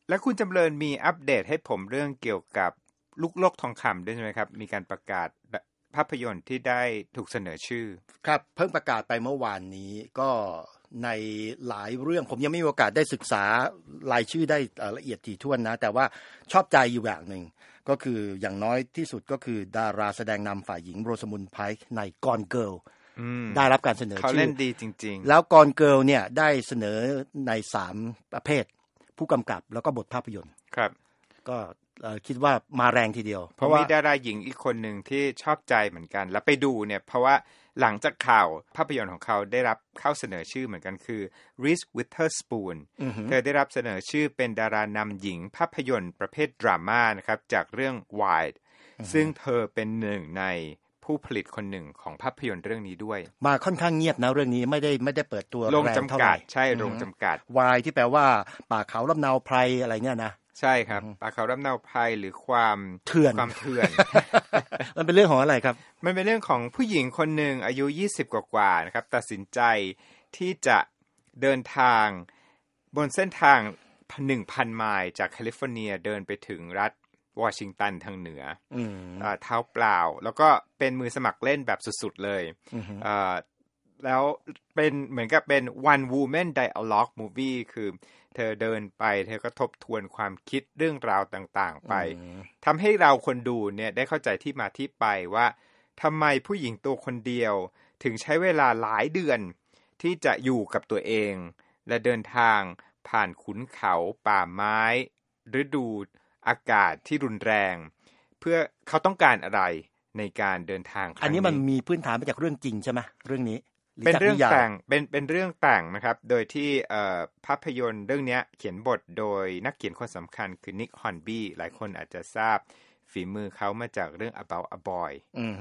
แล้วคุณจำเริญมีอัปเดตให้ผมเรื่องเกี่ยวกับลูกโลกทองคำด้วยใช่ไหมครับมีการประกาศภาพยนตร์ที่ได้ถูกเสนอชื่อครับเพิ่งประกาศไปเมื่อวานนี้ก็ในหลายเรื่องผมยังไม่มีโอกาสได้ศึกษารายชื่อได้ละเอียดถี่ถ้วนนะแต่ว่าชอบใจอยู่อย่างหนึ่งก็คืออย่างน้อยที่สุดก็คือดาราแสดงนำฝ่ายหญิงโรสมุนไพร์ใน Gone Girl ได้รับการเสนอชื่อเขาเล่นดีจริงๆแล้ว Gone Girl เนี่ยได้เสนอใน3ประเภทผู้กำกับแล้วก็บทภาพยนตร์ครับก็คิดว่ามาแรงทีเดียวเพราะว่ามีดาราหญิงอีกคนหนึ่งที่ชอบใจเหมือนกันแล้วไปดูเนี่ยเพราะว่าหลังจากข่าวภาพยนตร์ของเขาได้รับเข้าเสนอชื่อเหมือนกันคือ Reese Witherspoon เธอได้รับเสนอชื่อเป็นดารานำหญิงภาพยนตร์ประเภทดราม่านะครับจากเรื่อง Wild ซึ่งเธอเป็นหนึ่งในผู้ผลิตคนหนึ่งของภาพยนตร์เรื่องนี้ด้วยมาค่อนข้างเงียบนะเรื่องนี้ไม่ได้เปิดตัวโรงจำกัดใช่โรงจำกัด Wild ที่แปลว่าป่าเขาลำเนาไพรอะไรเนี่ยนะใช่ครับป่าเขาลำเนาไพรหรือความเถื่อน มันเป็นเรื่องของอะไรครับมันเป็นเรื่องของผู้หญิงคนหนึ่งอายุ20กว่าๆนะครับตัดสินใจที่จะเดินทางบนเส้นทาง 1,000 ไมล์จากแคลิฟอร์เนียเดินไปถึงรัฐวอชิงตันทางเหนือเท้าเปล่าแล้วก็เป็นมือสมัครเล่นแบบสุดๆเลยแล้วเป็นเหมือนกับเป็น one woman dialogue movie คือเธอเดินไปเธอก็ทบทวนความคิดเรื่องราวต่างๆไปทำให้เราคนดูเนี่ยได้เข้าใจที่มาที่ไปว่าทำไมผู้หญิงตัวคนเดียวถึงใช้เวลาหลายเดือนที่จะอยู่กับตัวเองและเดินทางผ่านขุนเขาป่าไม้ฤดูอากาศที่รุนแรงเพื่อเขาต้องการอะไรในการเดินทางอันนี้มันมีพื้นฐานมาจากเรื่องจริงใช่ไหมเรื่องนี้เป็นเรื่องแต่งเป็นเรื่องแต่งนะครับโดยที่ภาพยนตร์เรื่องนี้เขียนบทโดยนักเขียนคนสำคัญคือนิกฮอนบี้หลายคนอาจจะทราบฝีมือเขามาจากเรื่อง About a Boy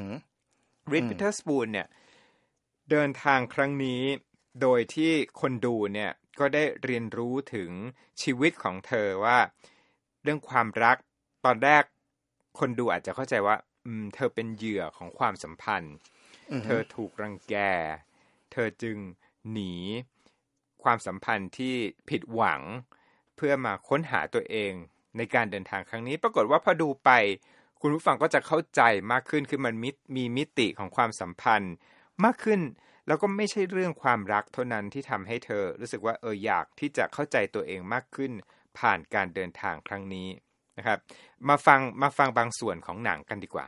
Reese Witherspoon เนี่ยเดินทางครั้งนี้โดยที่คนดูเนี่ยก็ได้เรียนรู้ถึงชีวิตของเธอว่าเรื่องความรักตอนแรกคนดูอาจจะเข้าใจว่าเธอเป็นเหยื่อของความสัมพันธ์เธอถูกรังแกเธอจึงหนีความสัมพันธ์ที่ผิดหวังเพื่อมาค้นหาตัวเองในการเดินทางครั้งนี้ปรากฏว่าพอดูไปคุณผู้ฟังก็จะเข้าใจมากขึ้นคือมันมีมิติของความสัมพันธ์มากขึ้นแล้วก็ไม่ใช่เรื่องความรักเท่านั้นที่ทำให้เธอรู้สึกว่าอยากที่จะเข้าใจตัวเองมากขึ้นผ่านการเดินทางครั้งนี้นะครับมาฟังบางส่วนของหนังกันดีกว่า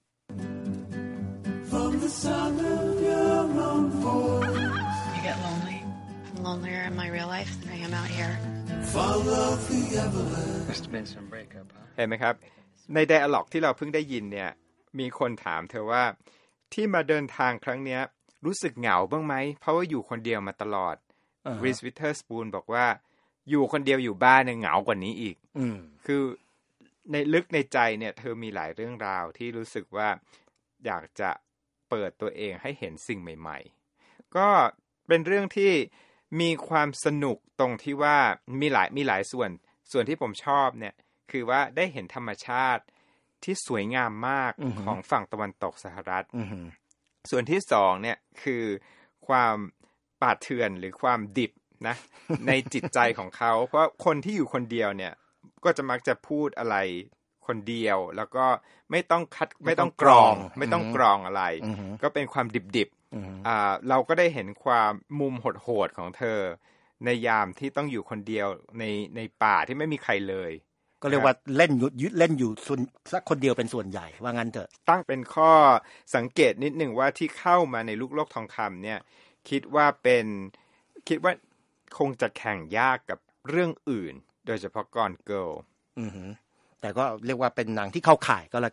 From the sound of your own voice You get lonely. I'm lonelier in my real life than I am out here. Follow the everlasting Must have been some breakup, huh? เห็นไหมครับในไดอะล็อกที่เราเพิ่งได้ยินเนี่ยมีคนถามเธอว่าที่มาเดินทางครั้งเนี้ยรู้สึกเหงาบ้างไหมเพราะว่าอยู่คนเดียวมาตลอด Reese Witherspoon บอกว่าอยู่คนเดียวอยู่บ้านเนี่ยเหงากว่านี้อีกคือในลึกในใจเนี่ยเธอมีหลายเรื่องราวที่รู้สึกว่าอยากจะเปิดตัวเองให้เห็นสิ่งใหม่ๆก็เป็นเรื่องที่มีความสนุกตรงที่ว่ามีหลายส่วนที่ผมชอบเนี่ยคือว่าได้เห็นธรรมชาติที่สวยงามมากของฝั่งตะวันตกสหรัฐส่วนที่สองเนี่ยคือความป่าเถื่อนหรือความดิบนะ ในจิตใจของเขาเพราะคนที่อยู่คนเดียวเนี่ยก็จะมักจะพูดอะไรคนเดียวแล้วก็ไม่ต้องกรองอะไรก็เป็นความดิบๆเราก็ได้เห็นความมุมโหดๆของเธอในยามที่ต้องอยู่คนเดียวในป่าที่ไม่มีใครเลยก็เรียกว่าเล่นอยู่สักคนเดียวเป็นส่วนใหญ่ว่างั้นเถอะตั้งเป็นข้อสังเกตนิดหนึ่งว่าที่เข้ามาในลูกโลกทองคำเนี่ยคิดว่าคงจะแข่งยากกับเรื่องอื่นโดยเฉพาะGone Girl แต่ก็เรียกว่าเป็นหนังที่เข้าข่ายก็แล้ว